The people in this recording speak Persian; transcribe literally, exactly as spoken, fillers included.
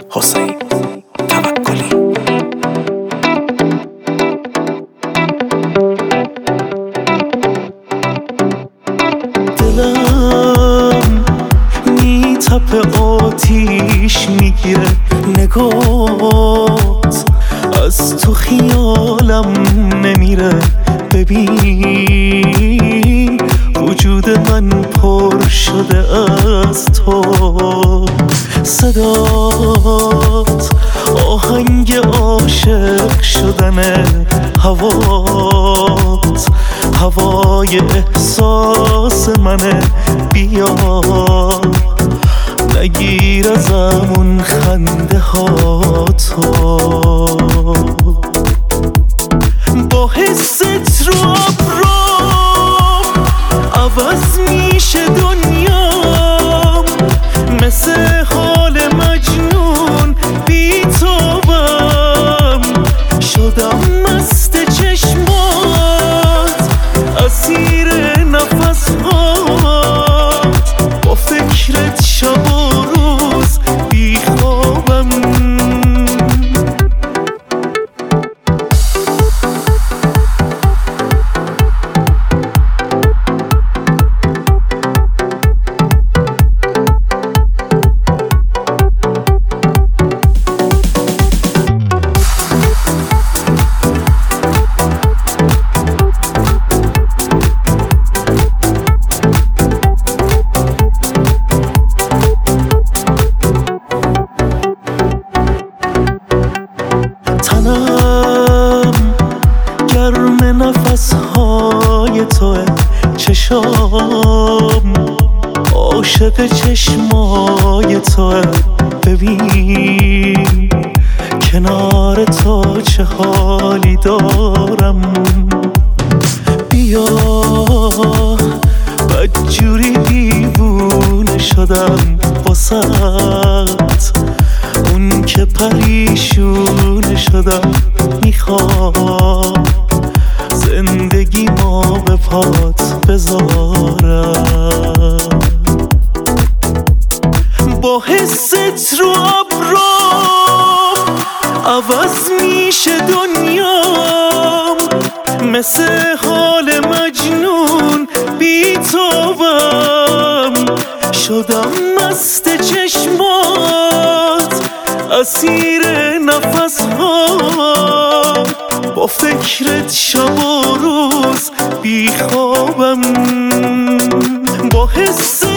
حسین توکلی. دلم میتپه آتیش میگیره، نگات از تو خیالم نمیره. ببین وجود من پر شده از تو، صدات آهنگ عاشق شدن، هوات هوای احساس منه. بیا نگیر ازمون خنده ها تو، با حست رو ابرام عوض میشه دنیام، مثل حال مجنون بی توبم شدم. مست چشمات، اسیر نفس هات، با فکرت شب و روز بی خوابم. تنم گرم نفس های توه، چشام عاشق چشمای توه. ببین کنار تو چه حالی دارم. بیا بدجوری دیوونه شدم واسط، اون که پریشونه شدم. میخوام زندگی ما به پات بذارم، با حست رو ابرام عوض میشه دنیام، مثل حال مجنون بی توبم شدم. مست چشمات، اسیر نفس هات، با فکرت شب و روز بی خوابم. با حس